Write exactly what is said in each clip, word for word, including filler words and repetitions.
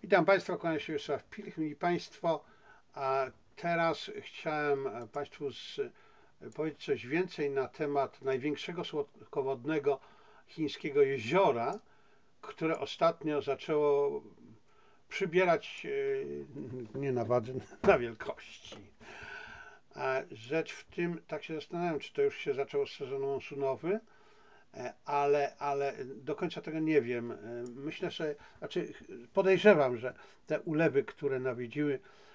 Witam Państwa, kłaniam się Wiesław Pilch. Mili Państwo, a teraz chciałem Państwu z, powiedzieć coś więcej na temat największego słodkowodnego chińskiego jeziora, które ostatnio zaczęło przybierać nie na wadze, na wielkości. A rzecz w tym, tak się zastanawiam, czy to już się zaczęło z sezonu monsunowy, ale, ale do końca tego nie wiem. Myślę, że, znaczy podejrzewam, że te ulewy, które nawiedziły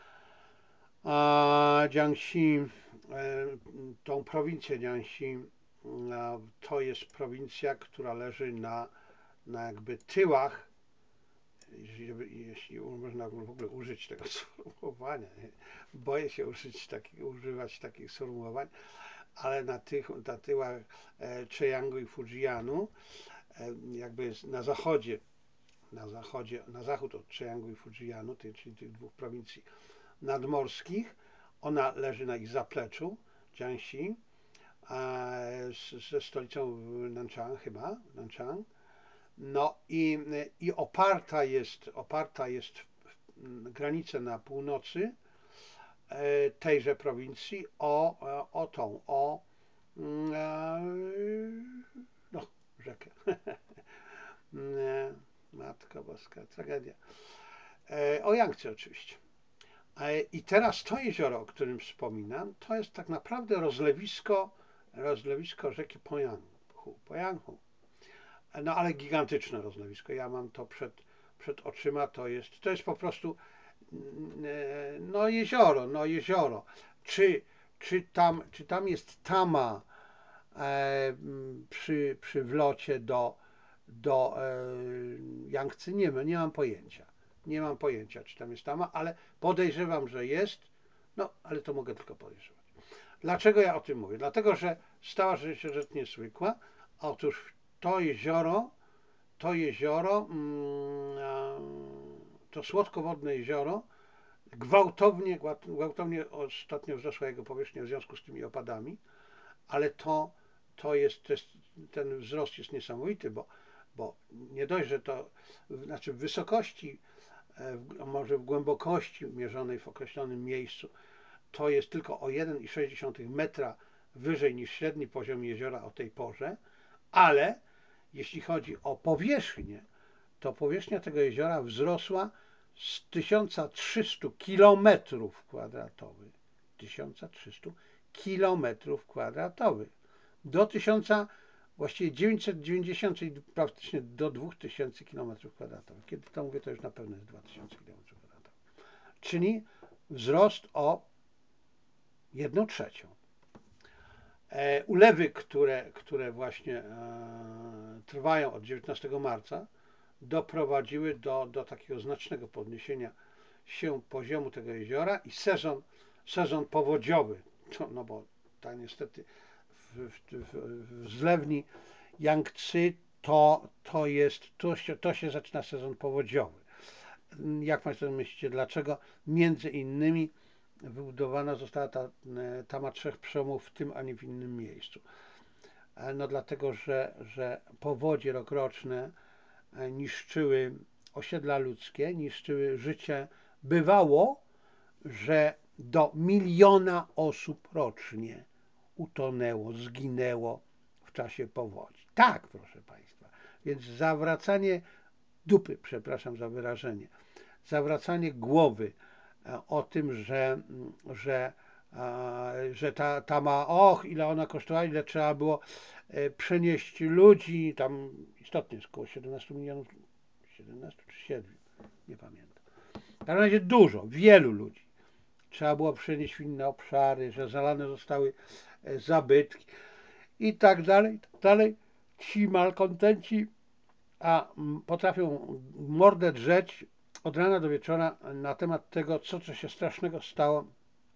a, Jiangxi, e, tą prowincję Jiangxi, a, to jest prowincja, która leży na, na jakby tyłach, żeby, jeśli można w ogóle użyć tego sformułowania, nie? Boję się użyć taki, używać takich sformułowań, ale na, tych, na tyłach e, Cheyangu i Fujianu, e, jakby na zachodzie, na zachodzie, na zachód od Cheyangu i Fujianu, tej, czyli tych dwóch prowincji nadmorskich. Ona leży na ich zapleczu, Jiangxi, e, z, ze stolicą w Nanchang chyba, Nanchang. No i, i oparta jest, oparta jest granicę na północy e, tejże prowincji o, o tą, o no, rzekę. Matko Boska, tragedia. O Yangtze oczywiście. I teraz to jezioro, o którym wspominam, to jest tak naprawdę rozlewisko, rozlewisko rzeki Poyanghu. Poyanghu. No ale gigantyczne rozlewisko. Ja mam to przed, przed oczyma. To jest, to jest po prostu no jezioro, no jezioro. Czy, czy, tam, czy tam jest tama e, przy, przy wlocie do, do e, Yangtze? Nie, nie mam pojęcia. Nie mam pojęcia, czy tam jest tama, ale podejrzewam, że jest. No, ale to mogę tylko podejrzewać. Dlaczego ja o tym mówię? Dlatego, że stała się rzecz niezwykła. Otóż to jezioro, to jezioro, to słodkowodne jezioro, gwałtownie, gwałtownie ostatnio wzrosła jego powierzchnia w związku z tymi opadami, ale to, to, jest, to jest, ten wzrost jest niesamowity, bo, bo nie dość, że to, znaczy w wysokości, może w głębokości mierzonej w określonym miejscu, to jest tylko o jeden i sześć metra wyżej niż średni poziom jeziora o tej porze, ale jeśli chodzi o powierzchnię, to powierzchnia tego jeziora wzrosła z tysiąc trzysta kilometrów kwadratowych, tysiąc trzysta kilometrów kwadratowych do tysiąc, właściwie dziewięćset dziewięćdziesiąt, czyli praktycznie do dwóch tysięcy kilometrów kwadratowych. Kiedy to mówię, to już na pewno jest dwa tysiące kilometrów kwadratowych. Czyli wzrost o jedną trzecią. E, ulewy, które, które właśnie e, trwają od dziewiętnastego marca, doprowadziły do, do takiego znacznego podniesienia się poziomu tego jeziora i sezon, sezon powodziowy, to, no bo tak niestety w, w, w, w zlewni Yangtze to, to jest, to się, to się zaczyna sezon powodziowy. Jak Państwo myślicie, dlaczego? Między innymi wybudowana została ta tama trzech przełomów w tym, a nie w innym miejscu. No dlatego, że, że powodzie rokroczne niszczyły osiedla ludzkie, niszczyły życie. Bywało, że do miliona osób rocznie utonęło, zginęło w czasie powodzi. Tak, proszę Państwa. Więc zawracanie dupy, przepraszam za wyrażenie, zawracanie głowy o tym, że, że, że ta, ta ma, och, ile ona kosztowała, ile trzeba było przenieść ludzi, tam istotnie jest około siedemnaście milionów, siedemnaście czy siedem, nie pamiętam. W każdym razie dużo, wielu ludzi trzeba było przenieść w inne obszary, że zalane zostały zabytki i tak dalej, i tak dalej. Ci malkontenci a potrafią mordę drzeć od rana do wieczora na temat tego, co, co się strasznego stało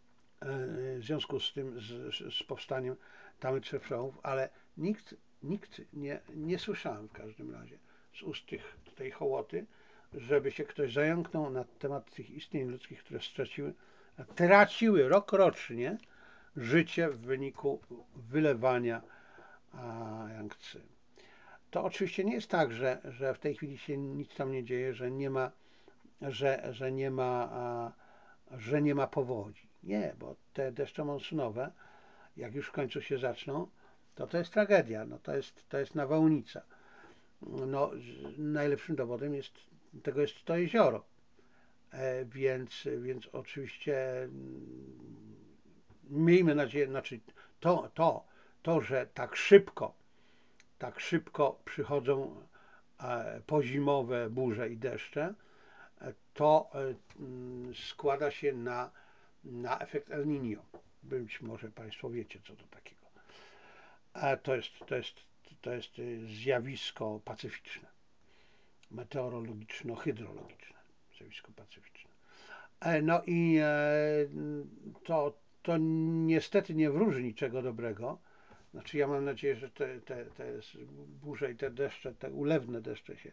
w związku z tym, z, z powstaniem Tamy Trzech Przełomów, ale nikt, nikt nie, nie słyszałem w każdym razie z ust tych, tej hołoty, żeby się ktoś zająknął na temat tych istnień ludzkich, które straciły, traciły rokrocznie życie w wyniku wylewania Yangtze. To oczywiście nie jest tak, że, że w tej chwili się nic tam nie dzieje, że nie ma że, że nie ma, a, że nie ma powodzi. Nie, bo te deszcze monsunowe, jak już w końcu się zaczną, to to jest tragedia, no to jest, to jest nawałnica. No, najlepszym dowodem jest, tego jest to jezioro. E, więc, więc oczywiście mm, miejmy nadzieję, znaczy to, to, to, że tak szybko, tak szybko przychodzą e, pozimowe burze i deszcze, e, to e, mm, składa się na, na efekt El Niño. Być może Państwo wiecie, co to takiego. A to jest, to jest, to jest y, zjawisko pacyficzne, meteorologiczno-hydrologiczne, zjawisko pacyficzne. E, No i e, to, to niestety nie wróży niczego dobrego. Znaczy ja mam nadzieję, że te, te, te burze i te deszcze, te ulewne deszcze się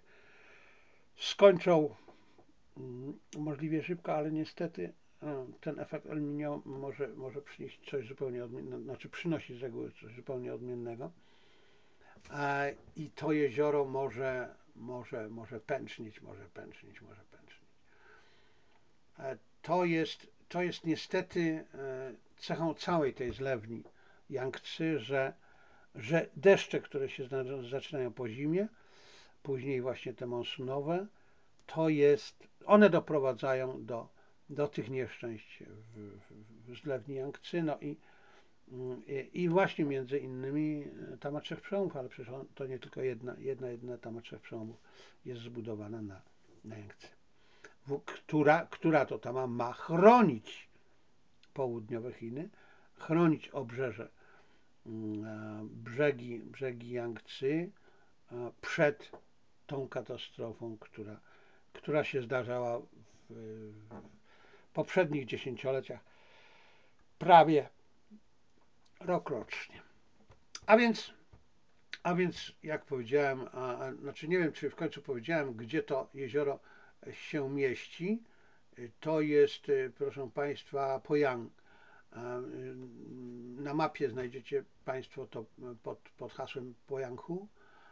skończą mm, możliwie szybko, ale niestety e, ten efekt El Niño może, może przynieść coś zupełnie odmiennego, znaczy przynosi z reguły coś zupełnie odmiennego. E, I to jezioro może, może, może pęcznieć, może pęcznieć, może pęcznieć. E, To jest, to jest niestety e, cechą całej tej zlewni Jangtzy, że, że deszcze, które się zaczynają po zimie, później właśnie te monsunowe, to jest, one doprowadzają do, do tych nieszczęść w, w, w zlewni Jangtzy. No i, i, i właśnie między innymi tama trzech przełomów, ale przecież on, to nie tylko jedna, jedna, jedna tama trzech przełomów jest zbudowana na, na Jangtzy, która, która to tama ma chronić południowe Chiny, chronić obrzeże, brzegi, brzegi Jangtzy przed tą katastrofą, która, która się zdarzała w, w poprzednich dziesięcioleciach prawie rokrocznie. A więc, a więc jak powiedziałem, a, a, znaczy nie wiem, czy w końcu powiedziałem, gdzie to jezioro się mieści. To jest, proszę Państwa, Pojang. Na mapie znajdziecie Państwo to pod, pod hasłem Poyanghu.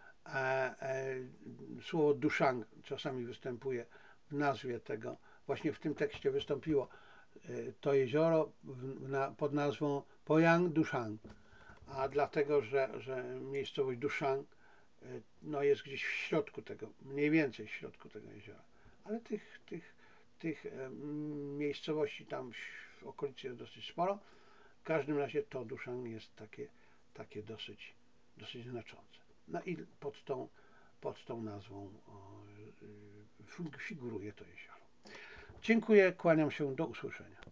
Słowo Dushang czasami występuje w nazwie tego, właśnie w tym tekście wystąpiło to jezioro pod nazwą Poyang Dushang, a dlatego, że, że miejscowość Dushang no, jest gdzieś w środku tego, mniej więcej w środku tego jeziora, ale tych, tych, tych miejscowości tam w okolicy jest dosyć sporo. W każdym razie to Duszan jest takie, takie dosyć, dosyć znaczące. No i pod tą, pod tą nazwą o, figuruje to jezioro. Dziękuję, kłaniam się, do usłyszenia.